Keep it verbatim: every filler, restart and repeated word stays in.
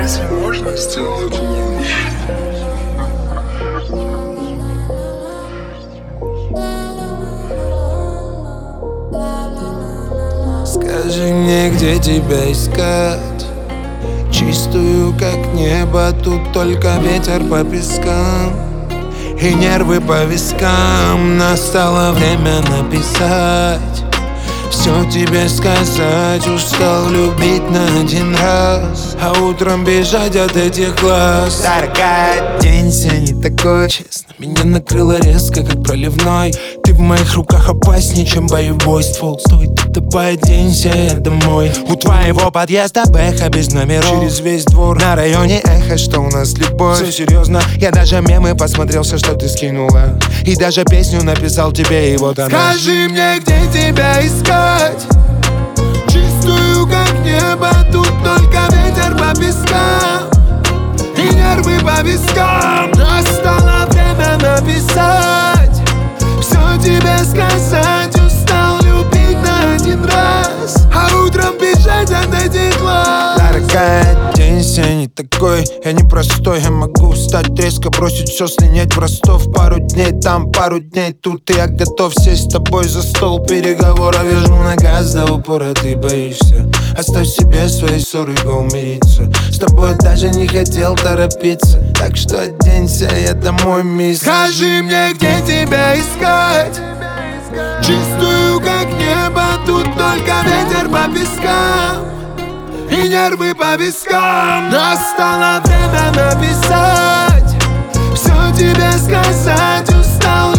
Разве можно сделать лучше? Скажи мне, где тебя искать? Чистую, как небо, тут только ветер по пескам и нервы по вискам. Настало время написать, все тебе сказать. Устал любить на один раз, а утром бежать от этих глаз. Дорогая, день сегодня не такой. Честно, меня накрыло резко, как проливной. Ты в моих руках опаснее, чем боевой ствол. Стоит тобой, оденься, я домой. У твоего подъезда бэха без номеров, через весь двор на районе эхо, что у нас любовь. Все серьезно, я даже мемы посмотрелся, что ты скинула, и даже песню написал тебе, и вот она. Скажи мне, где тебя искать? Чистую, как небо, тут только ветер по пескам и нервы по вискам. Настало время написать, все тебе сказать. Устал любить на один раз, а утром бежать от этих глаз. Дорогая, день сегодня не такой, я не простой. Я могу встать резко, бросить все, слинять в Ростов. Пару дней там, пару дней тут, и я готов сесть с тобой за стол переговоров. Я жму на газ до упора, ты боишься. Оставь себе свои ссоры, го умириться. С тобой даже не хотел торопиться, так что оденься, я домой, мисс. Скажи мне, где тебя искать? Чистую, как небо, тут только ветер по пескам и нервы по вискам. Настало время написать, все тебе сказать. Устал